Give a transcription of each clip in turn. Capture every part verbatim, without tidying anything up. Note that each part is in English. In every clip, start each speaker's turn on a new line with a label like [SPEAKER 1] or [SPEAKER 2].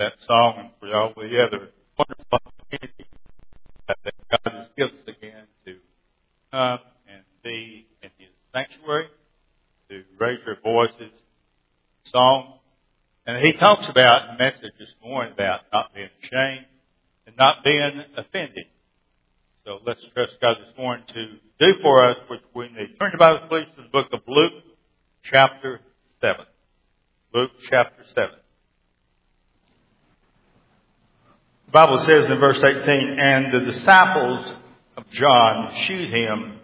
[SPEAKER 1] that song and for all the other wonderful opportunities that God has given us again to come and be in His sanctuary, to raise your voices, song. And He talks about in the message this morning about not being ashamed and not being offended. So let's trust God this morning to do for us which we need. Turn your Bible, please, to the book of Luke, chapter seven. Luke, chapter seven. The Bible says in verse eighteen, and the disciples of John shewed him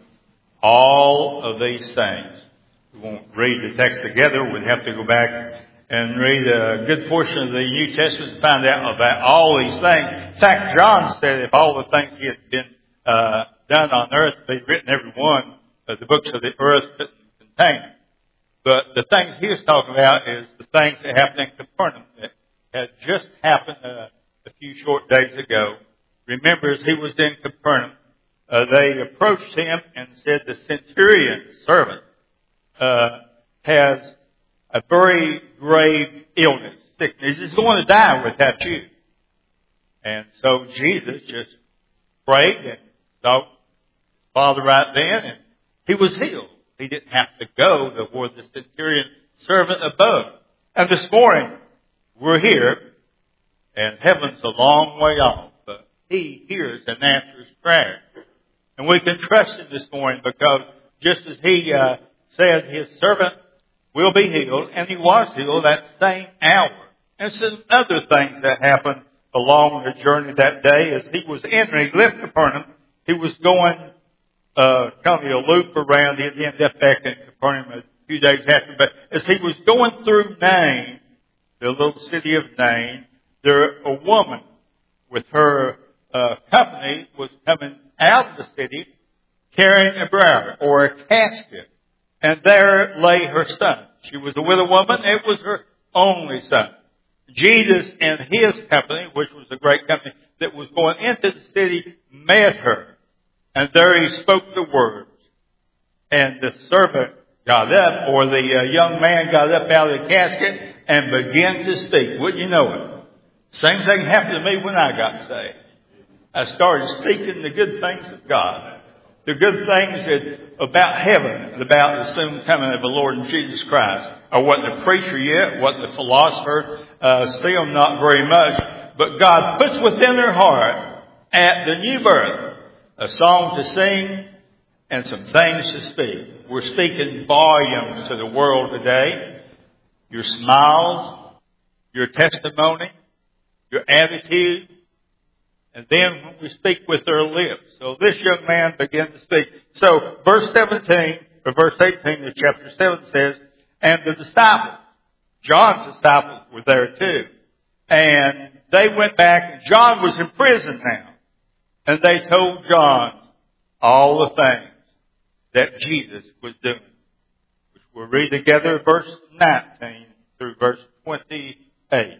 [SPEAKER 1] all of these things. We won't read the text together. We'd have to go back and read a good portion of the New Testament to find out about all these things. In fact, John said if all the things he had been uh, done on earth had been written, every one of the books of the earth couldn't contain it. But the things he was talking about is the things that happened in Capernaum that had just happened uh, a few short days ago. Remember, as he was in Capernaum, uh, they approached him and said the centurion servant uh, has a very grave illness, sickness. He's going to die without you. And so Jesus just prayed and talked to his Father right then, and he was healed. He didn't have to go to where the centurion servant abode. And this morning, we're here, and heaven's a long way off, but He hears and answers prayer. And we can trust Him this morning because just as He uh, said His servant will be healed, and he was healed that same hour. And some other things that happened along the journey that day as he was entering, he left Capernaum, he was going uh, kind of a loop around. He ended up back in Capernaum a few days after. But as he was going through Nain, the little city of Nain, there a woman with her uh, company was coming out of the city carrying a bier or a casket. And there lay her son. She was a widow woman. It was her only son. Jesus and his company, which was a great company that was going into the city, met her. And there he spoke the words. And the servant got up, or the uh, young man got up out of the casket and began to speak. Wouldn't you know it? Same thing happened to me when I got saved. I started speaking the good things of God. The good things that, about heaven and about the soon coming of the Lord and Jesus Christ. I wasn't a preacher yet, wasn't a philosopher, uh, still not very much. But God puts within their heart at the new birth a song to sing and some things to speak. We're speaking volumes to the world today. Your smiles, your testimony, your attitude, and then we speak with their lips. So this young man began to speak. So verse seventeen, or verse eighteen of chapter seven says, and the disciples, John's disciples were there too. And they went back, and John was in prison now. And they told John all the things that Jesus was doing. Which we'll read together, verse nineteen through verse twenty-eight.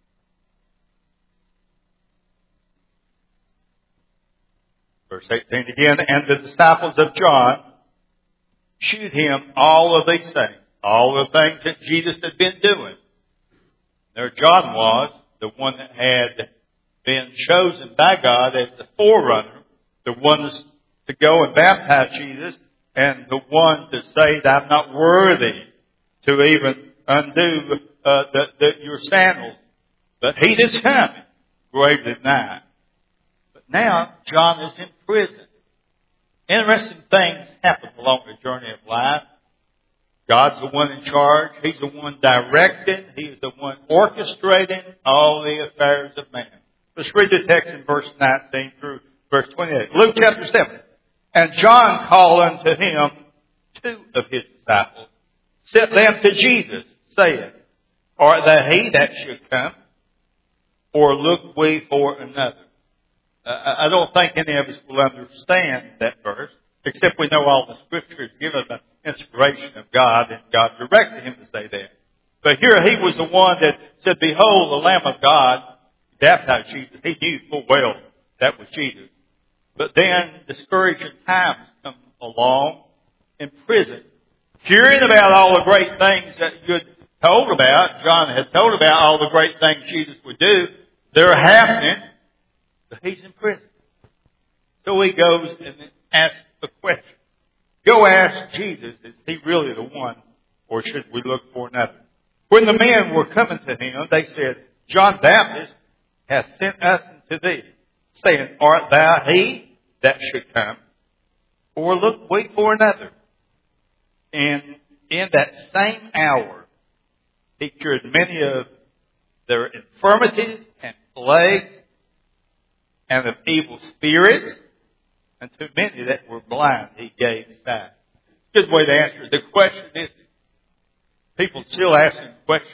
[SPEAKER 1] Verse eighteen again, and the disciples of John shewed him all of these things, all the things that Jesus had been doing. There John was, the one that had been chosen by God as the forerunner, the one to go and baptize Jesus, and the one to say that I'm not worthy to even undo uh, the, the, your sandals. But he that's coming, greater than I. Now, John is in prison. Interesting things happen along the journey of life. God's the one in charge. He's the one directing. He's the one orchestrating all the affairs of man. Let's read the text in verse nineteen through verse twenty-eight. Luke chapter seven. And John called unto him two of his disciples, sent them to Jesus, saying, art thou he that should come, or look we for another? Uh, I don't think any of us will understand that verse, except we know all the scriptures given the inspiration of God, and God directed him to say that. But here he was the one that said, behold, the Lamb of God, baptized Jesus. He knew full well that was Jesus. But then discouraging times come along in prison, hearing about all the great things that good told about, John had told about all the great things Jesus would do. They're happening, but he's in prison. So he goes and asks a question. Go ask Jesus, is he really the one, or should we look for another? When the men were coming to him, they said, John Baptist hath sent us unto thee, saying, art thou he that should come? Or look we for another? And in that same hour, he cured many of their infirmities and plagues and of evil spirits, and to many that were blind he gave sight. Good way to answer it. The question is, people still asking the question,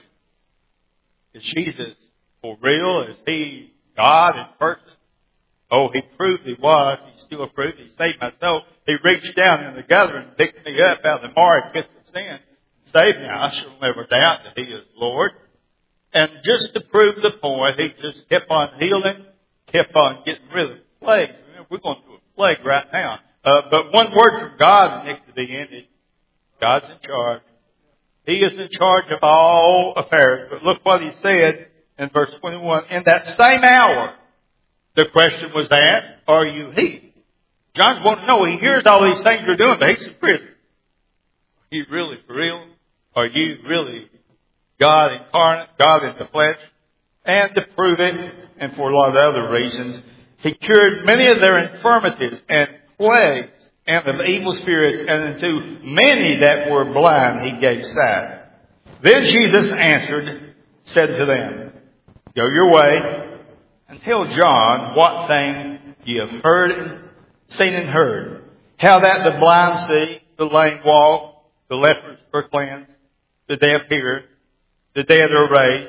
[SPEAKER 1] is Jesus for real? Is he God in person? Oh, he proved he was. He still proved he saved my soul. He reached down in the gutter and picked me up out of the miry pit of sin, saved me. I shall never doubt that he is Lord. And just to prove the point, he just kept on healing, kept on getting rid of plagues. Remember, we're going through a plague right now. Uh, but one word from God, Nick, to the end is, God's in charge. He is in charge of all affairs. But look what he said in verse twenty-one. In that same hour, the question was asked, are you he? John's wanting to know. He hears all these things you're doing, but he's in prison. Are you really for real? Are you really God incarnate, God in the flesh? And to prove it, and for a lot of other reasons, he cured many of their infirmities and plagues and of evil spirits, and unto many that were blind he gave sight. Then Jesus answered, said to them, go your way, and tell John what thing ye have heard and seen and heard. How that the blind see, the lame walk, the lepers are cleansed, the deaf hear, the dead are raised.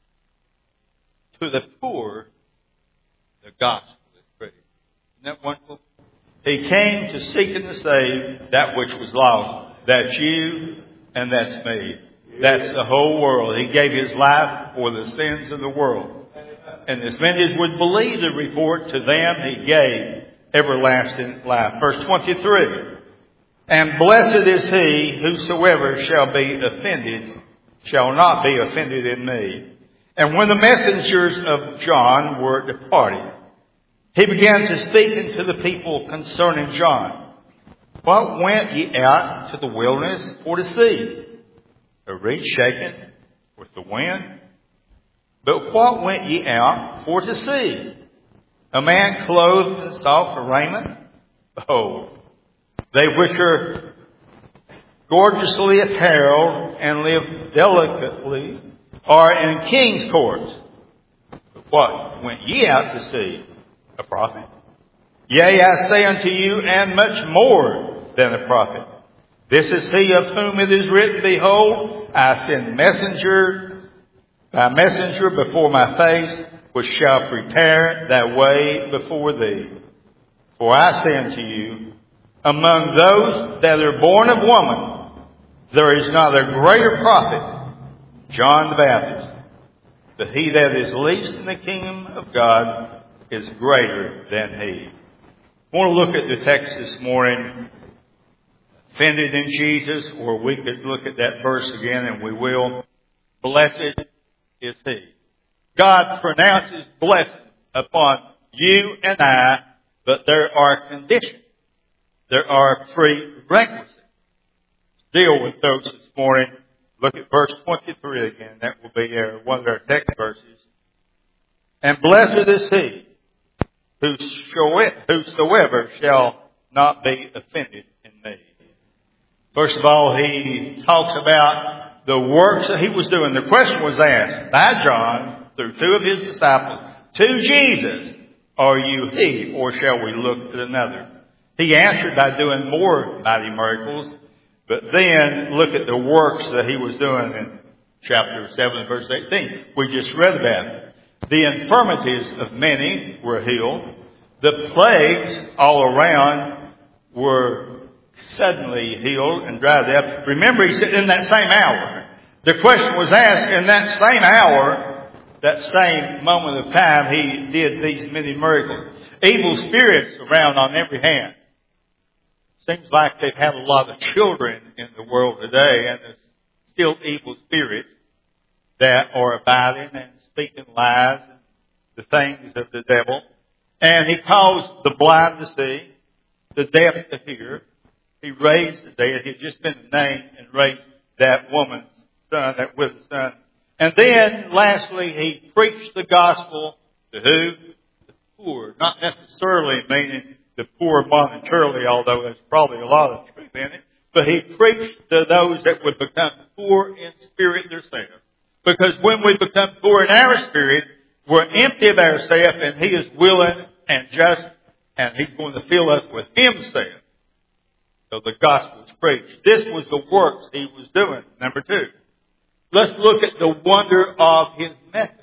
[SPEAKER 1] To the poor, the gospel is preached. Isn't that wonderful? He came to seek and to save that which was lost. That's you and that's me. That's the whole world. He gave his life for the sins of the world. And as many as would believe the report, to them he gave everlasting life. Verse twenty-three. And blessed is he whosoever shall be offended, shall not be offended in me. And when the messengers of John were departed, he began to speak unto the people concerning John. What went ye out to the wilderness for to see? A reed shaken with the wind? But what went ye out for to see? A man clothed in soft raiment? Behold, they which are gorgeously apparelled and live delicately are in king's courts. But what went ye out to see? A prophet? Yea, I say unto you, and much more than a prophet. This is he of whom it is written, behold, I send messenger by messenger before my face, which shall prepare thy way before thee. For I say unto you, among those that are born of woman, there is not a greater prophet, John the Baptist. But he that is least in the kingdom of God is greater than he. I want to look at the text this morning, offended in Jesus, or we could look at that verse again, and we will. Blessed is he. God pronounces blessing upon you and I, but there are conditions. There are prerequisites. Deal with those this morning. Look at verse twenty-three again. That will be our, one of our text verses. And blessed is he whosoever shall not be offended in me. First of all, he talks about the works that he was doing. The question was asked by John through two of his disciples to Jesus, are you he, or shall we look at another? He answered by doing more mighty miracles, but then look at the works that he was doing in chapter seven, verse eighteen. We just read about it. The infirmities of many were healed. The plagues all around were suddenly healed and dried up. Remember, he said in that same hour. The question was asked in that same hour, that same moment of time, he did these many miracles. Evil spirits around on every hand. Seems like they've had a lot of children in the world today, and there's still evil spirits. that are abiding and speaking lies and the things of the devil. And he caused the blind to see, the deaf to hear. He raised the dead. He had just been named and raised that woman's son, that widow's son. And then, lastly, he preached the gospel to who? The poor. Not necessarily meaning the poor monetarily, although there's probably a lot of truth in it. But he preached to those that would become poor in spirit themselves. Because when we become poor in our spirit, we're empty of ourselves, and He is willing and just, and He's going to fill us with Himself. So the gospel is preached. This was the works He was doing. Number two. Let's look at the wonder of His method.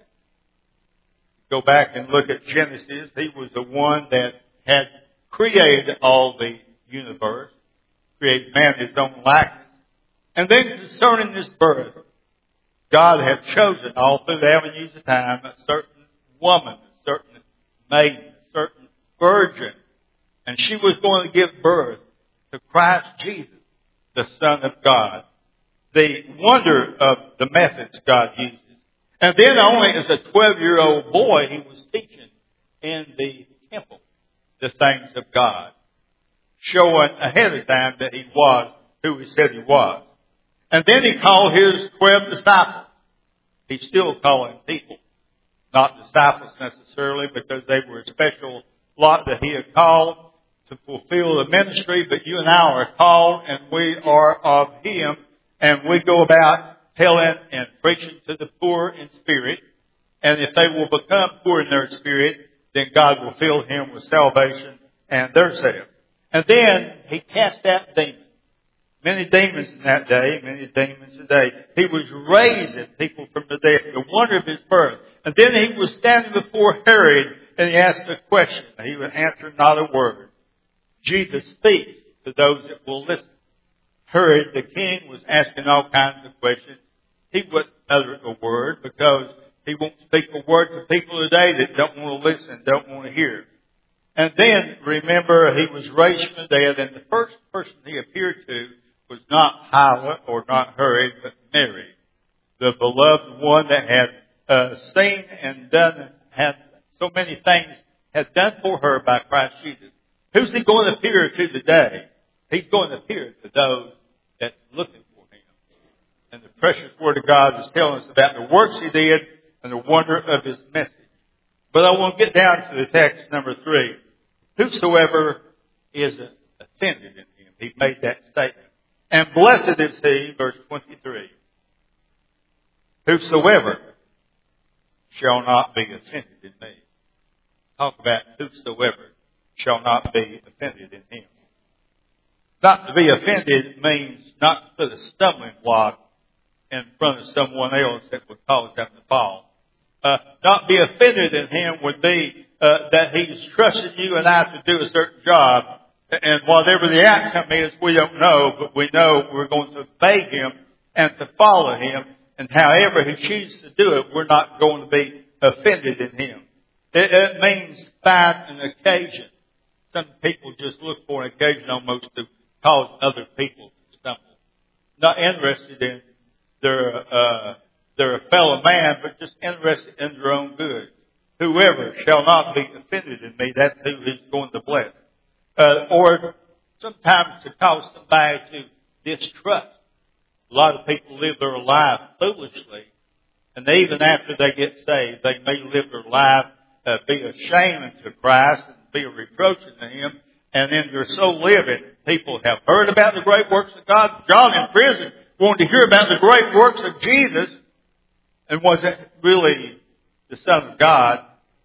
[SPEAKER 1] Go back and look at Genesis. He was the one that had created all the universe, created man in His own likeness. And then concerning this birth, God had chosen all through the avenues of time a certain woman, a certain maiden, a certain virgin. And she was going to give birth to Christ Jesus, the Son of God. The wonder of the methods God uses. And then only as a twelve-year-old boy, he was teaching in the temple the things of God, showing ahead of time that he was who he said he was. And then he called his twelve disciples. He's still calling people, not disciples necessarily, because they were a special lot that he had called to fulfill the ministry. But you and I are called, and we are of Him, and we go about telling and preaching to the poor in spirit. And if they will become poor in their spirit, then God will fill him with salvation and their self. And then he cast out demons. Many demons in that day, many demons today. He was raising people from the dead, the wonder of his birth. And then he was standing before Herod, and he asked a question. He would answer not a word. Jesus speaks to those that will listen. Herod, the king, was asking all kinds of questions. He wouldn't utter a word because he won't speak a word to people today that don't want to listen, don't want to hear. And then, remember, he was raised from the dead, and the first person he appeared to was not Pilate or not Herod, but Mary, the beloved one that had uh, seen and done, had so many things, had done for her by Christ Jesus. Who's he going to appear to today? He's going to appear to those that's looking for him. And the precious Word of God is telling us about the works he did and the wonder of his message. But I want to get down to the text number three. Whosoever is offended in him. He made that statement. And blessed is he, verse twenty-three, whosoever shall not be offended in me. Talk about whosoever shall not be offended in him. Not to be offended means not to put a stumbling block in front of someone else that would cause them to fall. Uh, not be offended in him would be uh, that he's trusting you and I to do a certain job, and whatever the outcome is, we don't know, but we know we're going to obey him and to follow him, and however he chooses to do it, we're not going to be offended in him. It, it means find an occasion. Some people just look for an occasion almost to cause other people to stumble. Not interested in their uh, their fellow man, but just interested in their own good. Whoever shall not be offended in me, that's who he's going to bless. Uh, or sometimes to cause somebody to distrust. A lot of people live their life foolishly, and even after they get saved, they may live their life, uh, be ashamed to Christ and be a reproach to Him, and then they're so living. People have heard about the great works of God. John in prison wanted to hear about the great works of Jesus, and wasn't really the Son of God.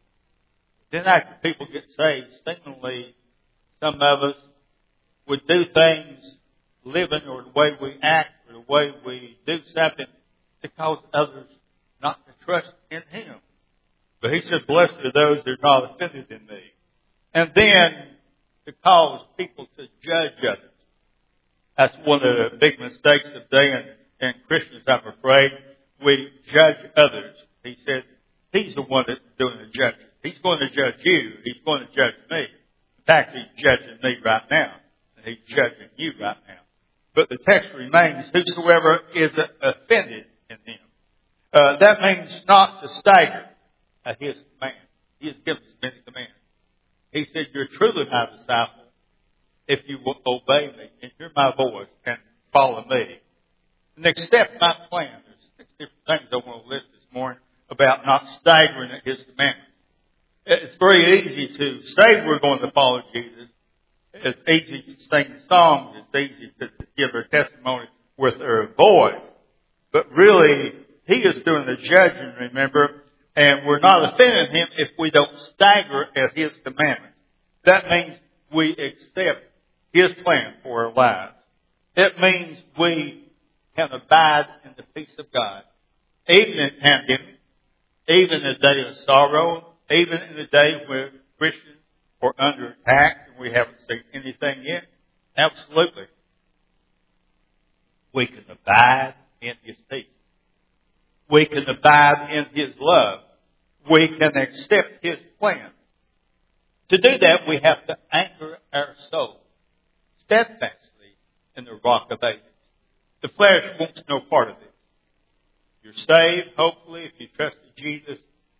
[SPEAKER 1] Then after people get saved, seemingly some of us would do things, living or the way we act or the way we do something to cause others not to trust in Him. But He said, blessed are those that are not offended in me. And then to cause people to judge others. That's one of the big mistakes of today in, in Christians, I'm afraid. We judge others. He said, He's the one that's doing the judging. He's going to judge you. He's going to judge me. In fact, He's judging me right now. And He's judging you right now. But the text remains, whosoever is offended in Him. Uh, that means not to stagger at His command. He has given us many commands. He said, you're truly my disciple if you will obey me and hear my voice and follow me. And accept my plan. There's six different things I want to list this morning about not staggering at His commandments. It's very easy to say we're going to follow Jesus. It's easy to sing songs. It's easy to give our testimony with our voice. But really, He is doing the judging, remember, and we're not offending Him if we don't stagger at His commandments. That means we accept His plan for our lives. It means we can abide in the peace of God, even in pandemic, even in a day of sorrow, even in a day where Christians are under attack and we haven't seen anything yet. Absolutely. We can abide in His peace. We can abide in His love. We can accept His plan. To do that, we have to anchor our soul steadfastly in the rock of ages. The flesh wants no part of it. You're saved, hopefully, if you trust in Jesus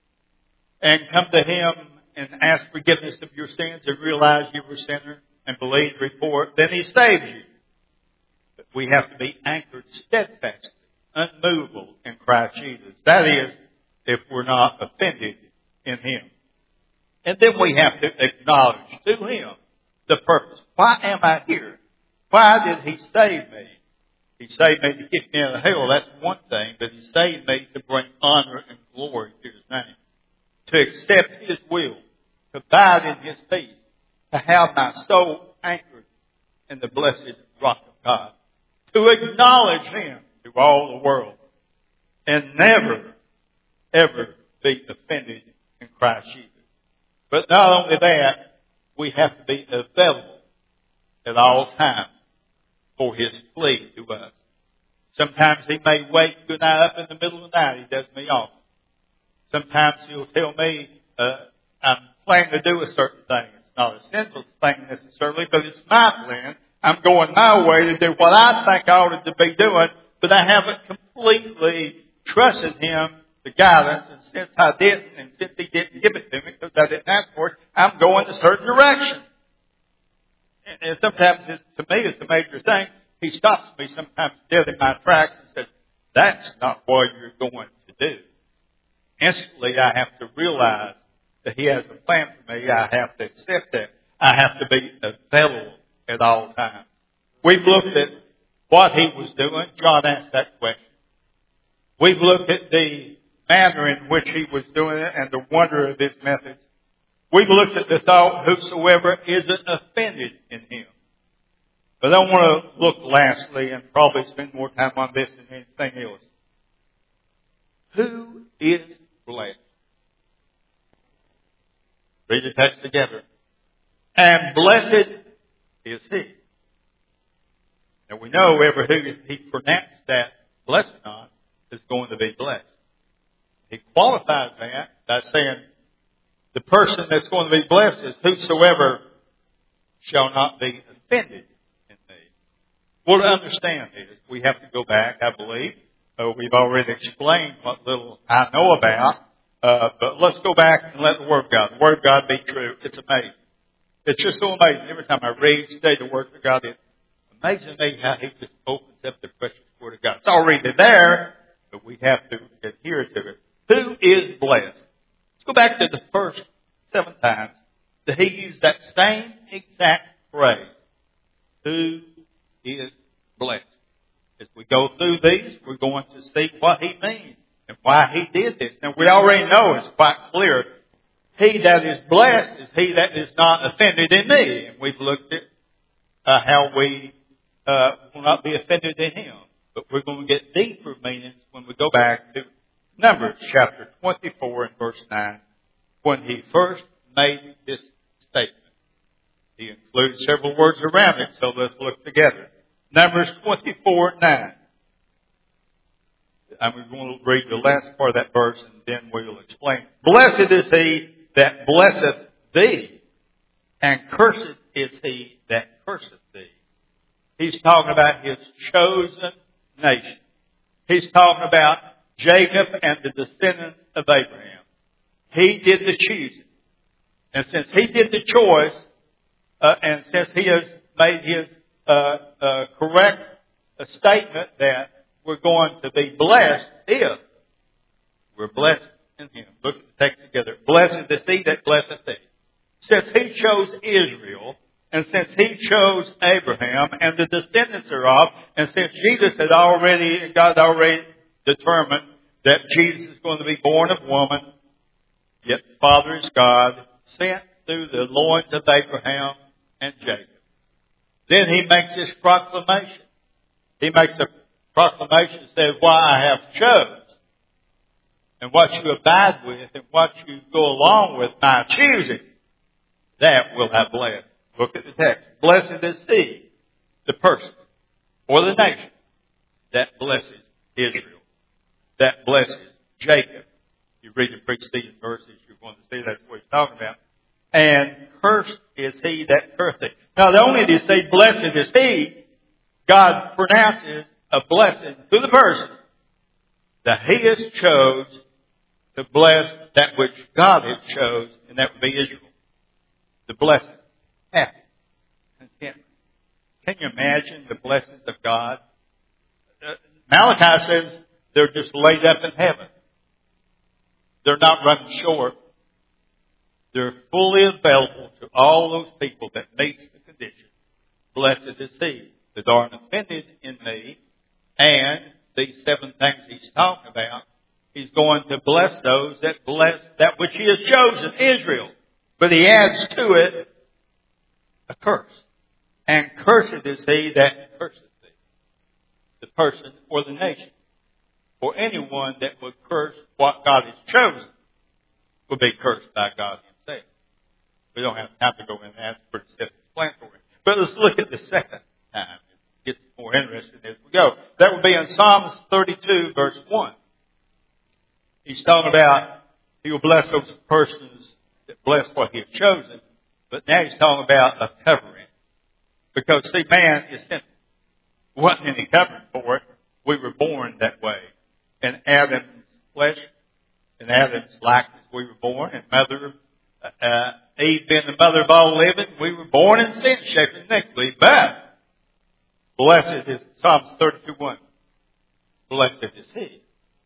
[SPEAKER 1] and come to Him and ask forgiveness of your sins and realize you were a sinner and believe the report, then He saves you. But we have to be anchored steadfastly, unmovable in Christ Jesus. That is, if we're not offended in Him. And then we have to acknowledge to Him the purpose. Why am I here? Why did He save me? He saved me to keep me out of hell. That's one thing. But He saved me to bring honor and glory to His name. To accept His will. To abide in His peace. To have my soul anchored in the blessed rock of God. To acknowledge Him to all the world. And never, ever be offended in Christ Jesus. But not only that, we have to be available at all times for His plea to us. Sometimes He may wake good night up in the middle of the night. He does me off. Sometimes He'll tell me, uh, I'm planning to do a certain thing. It's not a sinful thing necessarily, but it's my plan. I'm going my way to do what I think I ought to be doing, but I haven't completely trusted Him, the guidance, and since I didn't, and since He didn't give it to me because I didn't ask for it, I'm going a certain direction. And, and sometimes, it's, to me, it's a major thing. He stops me sometimes dead in my tracks and says, that's not what you're going to do. Instantly, I have to realize that He has a plan for me. I have to accept that. I have to be available at all times. We've looked at what He was doing. John asked that question. We've looked at the manner in which He was doing it and the wonder of His methods. We've looked at the thought, whosoever isn't offended in Him. But I want to look lastly and probably spend more time on this than anything else. Who is blessed? Read the text together. And blessed is he. And we know ever who He pronounced that blessed on is going to be blessed. He qualifies that by saying the person that's going to be blessed is whosoever shall not be offended in me. Well, to understand this, we have to go back, I believe. Uh, we've already explained what little I know about. Uh, but let's go back and let the Word of God, the Word of God be true. It's amazing. It's just so amazing. Every time I read, study the Word of God, it's amazing me how He just opens up the precious Word of God. It's already there, but we have to adhere to it. Who is blessed? Let's go back to the first seven times that He used that same exact phrase. Who is blessed? As we go through these, we're going to see what He means and why He did this. Now, we already know it's quite clear. He that is blessed is he that is not offended in me. And we've looked at uh, how we uh, will not be offended in Him. But we're going to get deeper meanings when we go back to Numbers chapter twenty-four and verse nine. When He first made this statement. He included several words around it, so let's look together. Numbers twenty-four nine. I'm going to read the last part of that verse and then we'll explain. Blessed is he that blesseth thee, and cursed is he that curseth thee. He's talking about His chosen nation. He's talking about Jacob and the descendants of Abraham. He did the choosing. And since He did the choice, uh, and since He has made His uh, uh, correct uh, statement that we're going to be blessed if we're blessed in Him. Look at the text together. Blessed is He that blesseth thee. Since He chose Israel, and since He chose Abraham and the descendants thereof, and since Jesus had already, God already determined that Jesus is going to be born of woman, yet the Father is God, sent through the loins of Abraham and Jacob. Then He makes this proclamation. He makes a proclamation that says, why I have chose, and what you abide with, and what you go along with my choosing, that will have blessed. Look at the text. Blessed is he, the person, or the nation, that blesses Israel, that blesses Jacob. You read the preceding verses, you're going to see that's what he's talking about. And cursed is he that curseth. Now, not only does he say blessed is he, God pronounces a blessing to the person that he has chose to bless that which God has chose, and that would be Israel. The blessing. Happy. Contentment. Can you imagine the blessings of God? Uh, Malachi says they're just laid up in heaven. They're not running short. They're fully available to all those people that meet the condition. Blessed is he that aren't offended in me. And these seven things he's talking about, he's going to bless those that bless that which he has chosen, Israel. But he adds to it a curse. And cursed is he that curseth thee. The person or the nation. Or anyone that would curse what God has chosen would be cursed by God himself. We don't have time to go in that. It's pretty self-explanatory. But let's look at the second time. It gets more interesting as we go. That would be in Psalms thirty-two, verse one. He's talking about he will bless those persons that bless what he has chosen. But now he's talking about a covering. Because, see, man is simple. There wasn't any covering for it. We were born that way. In Adam's flesh, in Adam's likeness, we were born. And mother, uh, Eve being the mother of all living, we were born in sin, shaped iniquity. But, blessed is, Psalms thirty-two one, blessed is he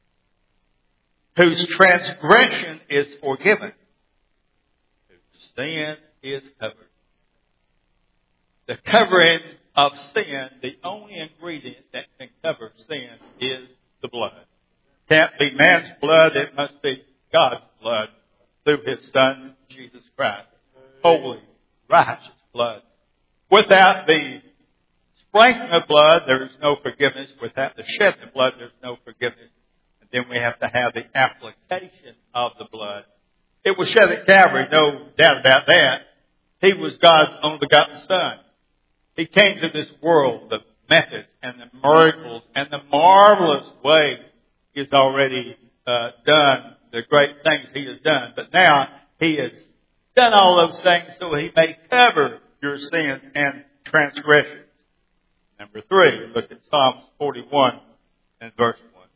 [SPEAKER 1] whose transgression is forgiven, whose sin is covered. The covering of sin, the only ingredient that can cover sin is the blood. Can't be man's blood, it must be God's blood through his Son, Jesus Christ. Holy, righteous blood. Without the sprinkling of blood, there is no forgiveness. Without the shedding of blood, there's no forgiveness. And then we have to have the application of the blood. It was shed at Calvary, no doubt about that. He was God's only begotten Son. He came to this world, the methods and the miracles and the marvelous ways He has already uh, done, the great things He has done. But now He has done all those things so He may cover your sins and transgressions. Number three, look at Psalms forty-one and verse one.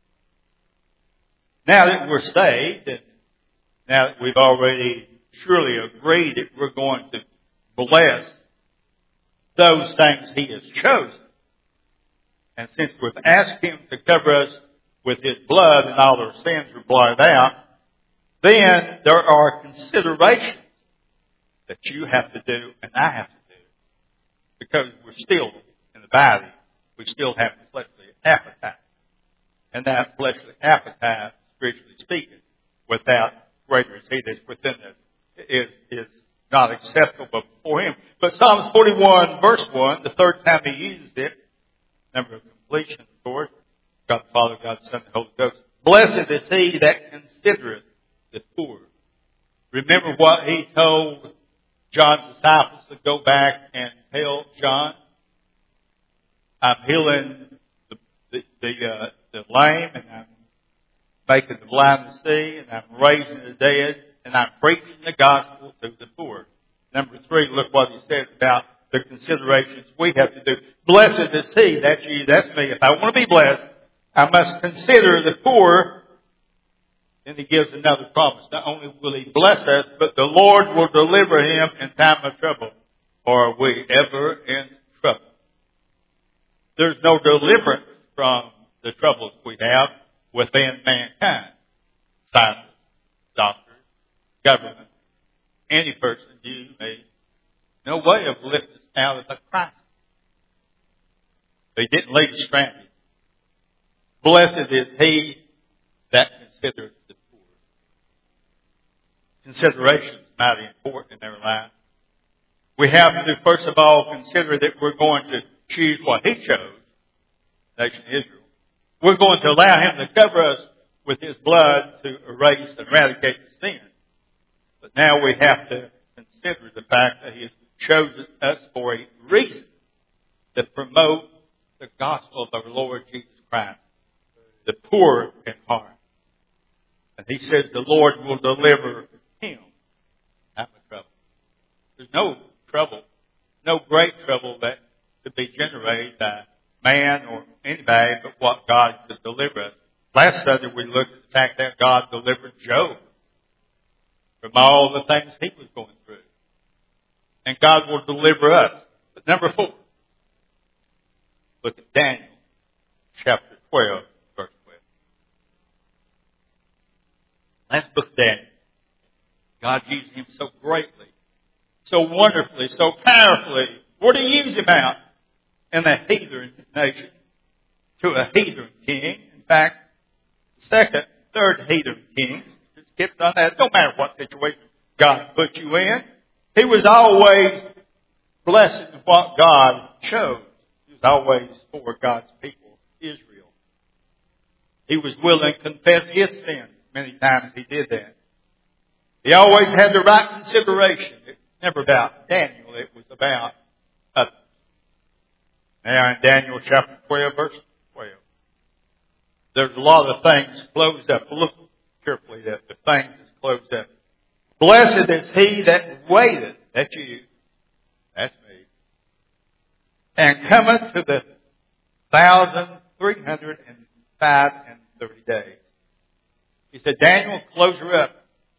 [SPEAKER 1] Now that we're saved, and now that we've already surely agreed that we're going to bless those things He has chosen, and since we've asked Him to cover us with His blood and all our sins are blotted out, then there are considerations that you have to do and I have to do. Because we're still in the body, we still have the fleshly appetite. And that fleshly appetite, spiritually speaking, without greater is He that's within us, is, is not acceptable before Him. But Psalms forty-one, verse one, the third time he uses it, number of completion, of course, God the Father, God the Son, the Holy Ghost. Blessed is he that considereth the poor. Remember what He told John's disciples to go back and tell John? I'm healing the the, the, uh, the lame, and I'm making the blind to see, and I'm raising the dead, and I'm preaching the gospel to the poor. Number three, look what he says about the considerations we have to do. Blessed is he, that's you, that's me. If I want to be blessed, I must consider the poor. Then he gives another promise. Not only will he bless us, but the Lord will deliver him in time of trouble. Or are we ever in trouble? There's no deliverance from the troubles we have within mankind. Scientists, doctors, government, any person, you, me. No way of lifting us out of the crisis. They didn't leave us stranded. Blessed is he that considers the poor. Consideration is mighty important in their life. We have to, first of all, consider that we're going to choose what he chose, nation Israel. We're going to allow him to cover us with his blood to erase and eradicate the sin. But now we have to consider the fact that he has chosen us for a reason, to promote the gospel of our Lord Jesus Christ, the poor in heart. And he says the Lord will deliver him out of trouble. There's no trouble, no great trouble that could be generated by man or anybody but what God could deliver us. Last Sunday we looked at the fact that God delivered Job from all the things he was going through. And God will deliver us. But number four, look at Daniel chapter twelve, verse twelve. Last book of Daniel. God used him so greatly, so wonderfully, so powerfully. Where did he use him out? In a heathen nation, to a heathen king. In fact, second, third heathen king. Just kept on that. No matter what situation God put you in, he was always blessing what God chose. He was always for God's people, Israel. He was willing to confess his sin. Many times he did that. He always had the right consideration. It was never about Daniel. It was about others. Now in Daniel chapter twelve, verse twelve, there's a lot of things closed up. Look carefully at the things that's closed up. Blessed is he that waiteth, that's you, that's me, and cometh to the thousand three hundred and five and thirty days. He said, Daniel, close her up.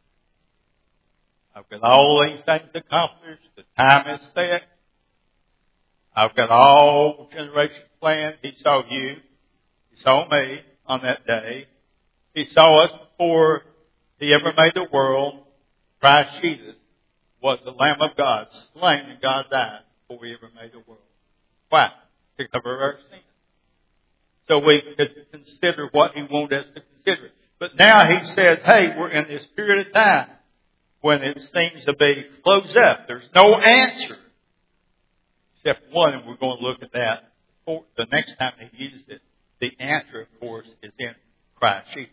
[SPEAKER 1] I've got all these things accomplished. The time is set. I've got all generations planned. He saw you. He saw me on that day. He saw us before he ever made the world. Christ Jesus was the Lamb of God, slain in God's eyes before he ever made the world. Why? To cover our sins. So we could consider what he wanted us to consider. But now he says, hey, we're in this period of time when it seems to be closed up. There's no answer. Except one, and we're going to look at that the next time he uses it. The answer, of course, is in Christ Jesus.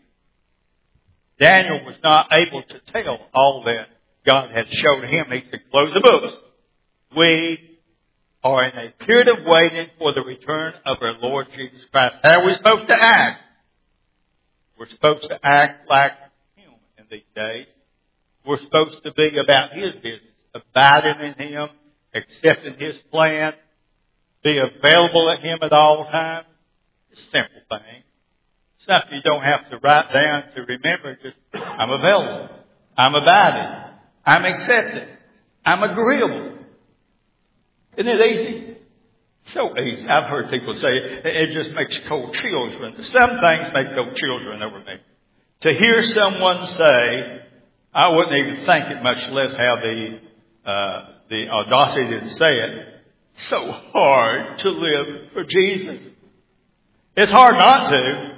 [SPEAKER 1] Daniel was not able to tell all that God had showed him. He said, close the books. We are in a period of waiting for the return of our Lord Jesus Christ. How are we supposed to act? We're supposed to act like him in these days. We're supposed to be about his business, abiding in him, accepting his plan, be available at him at all times. It's a simple thing. Stuff you don't have to write down to remember. Just, I'm available. I'm abiding. I'm accepting. I'm agreeable. Isn't it easy? So easy. I've heard people say it, it just makes cold chills run. Some things make cold chills run over me. To hear someone say, I wouldn't even think it, much less have the uh, the audacity to say it. So hard to live for Jesus. It's hard not to.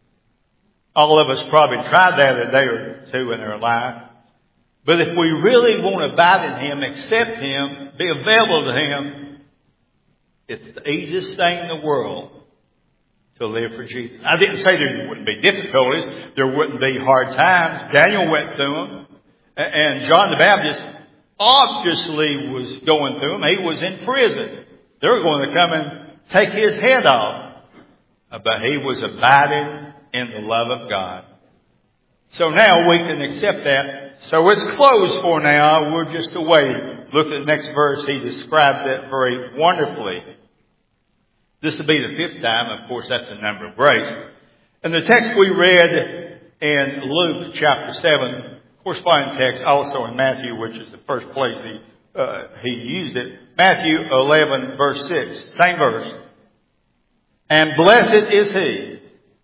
[SPEAKER 1] All of us probably tried that a day or two in our life. But if we really want to abide in him, accept him, be available to him, it's the easiest thing in the world to live for Jesus. I didn't say there wouldn't be difficulties. There wouldn't be hard times. Daniel went through them. And John the Baptist obviously was going through them. He was in prison. They were going to come and take his head off. But he was abiding in the love of God. So now we can accept that. So it's closed for now. We're just away. Look at the next verse. He describes that very wonderfully. This will be the fifth time. Of course, that's a number of grace. And the text we read in Luke chapter seven, corresponding text also in Matthew, which is the first place he, uh, he used it. Matthew eleven verse six, same verse. And blessed is he.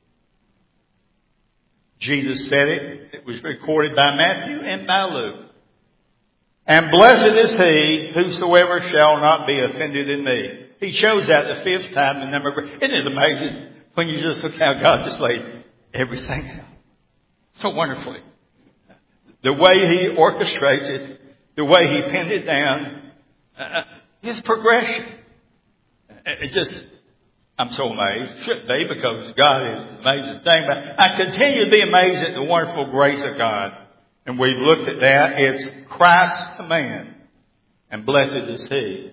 [SPEAKER 1] Jesus said it. It was recorded by Matthew and by Luke. And blessed is he whosoever shall not be offended in me. He shows that the fifth time the number. Isn't it amazing when you just look how God just laid everything out so wonderfully? The way he orchestrates it, the way he pinned it down, uh, his progression. It just, I'm so amazed. Should be, because God is an amazing thing. But I continue to be amazed at the wonderful grace of God. And we've looked at that. It's Christ's command. And blessed is he.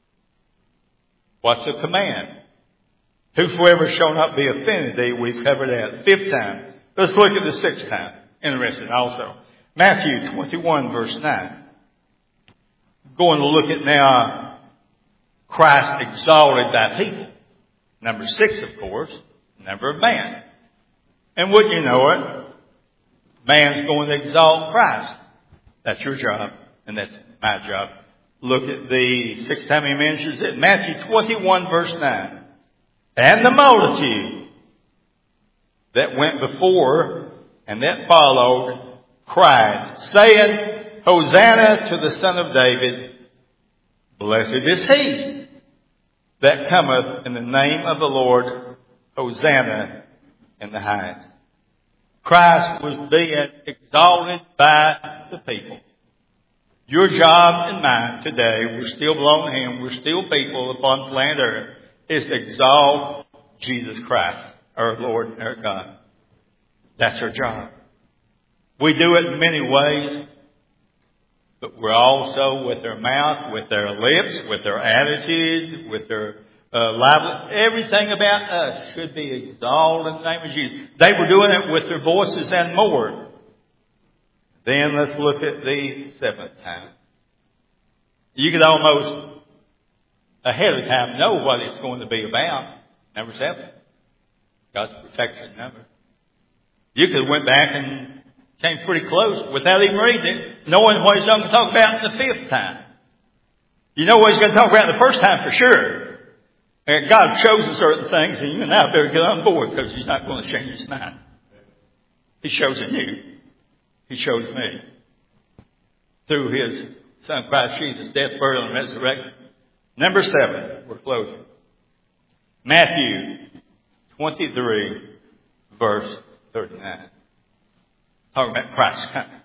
[SPEAKER 1] What's a command? Whosoever shall not be offended thee. We've covered that. Fifth time. Let's look at the sixth time. Interesting also. Matthew twenty-one verse nine. Going to look at now Christ exalted by people. Number six, of course, number of man. And wouldn't you know it, man's going to exalt Christ. That's your job, and that's my job. Look at the sixth time he mentions it. Matthew twenty-one verse nine. And the multitude that went before and that followed cried, saying, Hosanna to the Son of David. Blessed is he that cometh in the name of the Lord. Hosanna in the highest. Christ was being exalted by the people. Your job and mine today, we're still belong to him, we're still people upon planet earth, is to exalt Jesus Christ, our Lord and our God. That's our job. We do it in many ways, but we're also with our mouth, with our lips, with our attitude, with our uh, life. Everything about us should be exalted in the name of Jesus. They were doing it with their voices and more. Then let's look at the seventh time. You could almost ahead of time know what it's going to be about. Number seven. God's perfection number. You could have went back and came pretty close without even reading it, knowing what he's going to talk about in the fifth time. You know what he's going to talk about the first time for sure. And God shows us certain things, and you and I better get on board, because he's not going to change his mind. He shows it you. He shows me. Through his Son Christ Jesus' death, burial, and resurrection. Number seven. We're closing. Matthew twenty-three, verse thirty-nine. Talking about Christ's coming.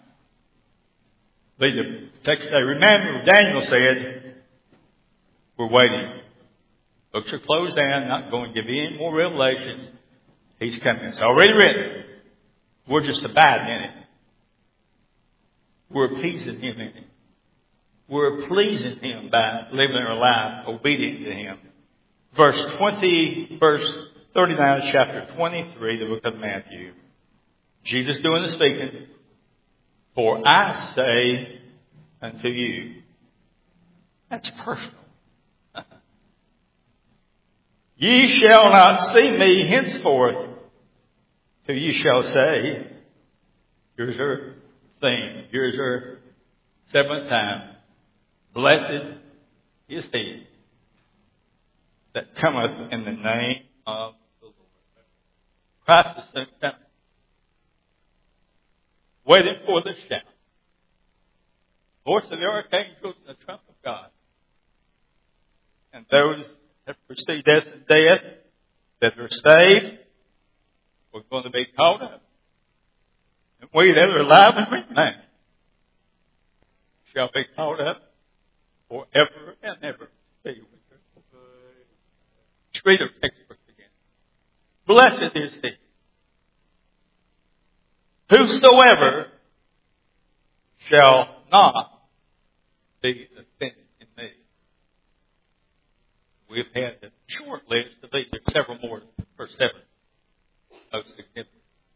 [SPEAKER 1] Read the text today. Remember, Daniel said, we're waiting. Books are closed down, not going to give you any more revelations. He's coming. It's already written. We're just abiding in it. We're appeasing him in it. We're pleasing him by living our life obedient to him. Verse twenty, verse thirty-nine, chapter twenty-three, the book of Matthew. Jesus doing the speaking. For I say unto you. That's personal. Ye shall not see me henceforth till ye shall say, here's our theme, here's our seventh time. Blessed is he that cometh in the name of the Lord. Christ is soon coming. Waiting for the shout. Voice of the archangels and the trump of God. And those that proceed death and death, that are saved, we're going to be caught up. And we that are alive and remain shall be caught up forever and ever. Be with her. Read our textbook again. Blessed is he whosoever shall not be offended in me. We've had a short list. I think there's several more for seven. Most significant.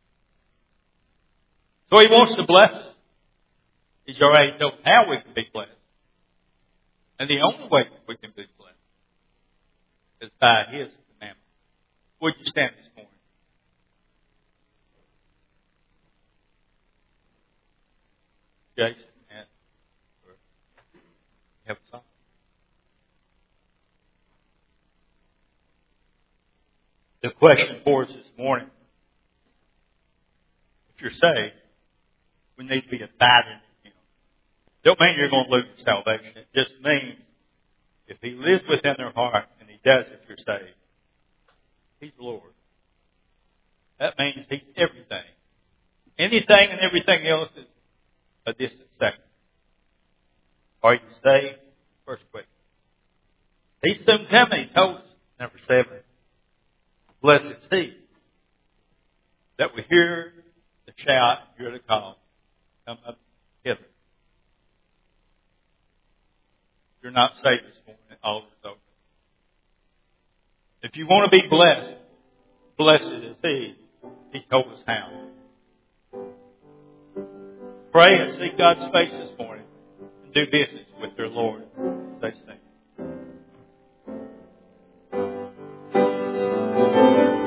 [SPEAKER 1] So he wants to bless us. He's already told how we can be blessed. And the only way we can be blessed is by his commandment. Would you stand this morning? Jason and have a song. The question for us this morning, if you're saved, we need to be abiding in Him. Don't mean you're going to lose your salvation. It just means if He lives within their heart, and He does if you're saved, He's Lord. That means He's everything. Anything and everything else is a distant second. Are you saved? First question. He soon coming. He told us, number seven, blessed is he that we hear the shout, hear the call, come up hither. If you're not saved this morning, all is open. If you want to be blessed, blessed is he. He told us how. Pray and seek God's face this morning and do business with their Lord.